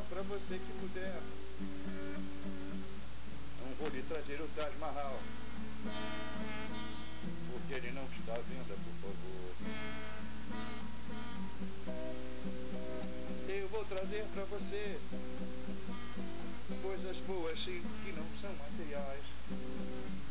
pra você que puder. Não vou lhe trazer o Taj Mahal, porque ele não está à venda, por favor. Eu vou trazer pra você coisas boas sim, que não são materiais.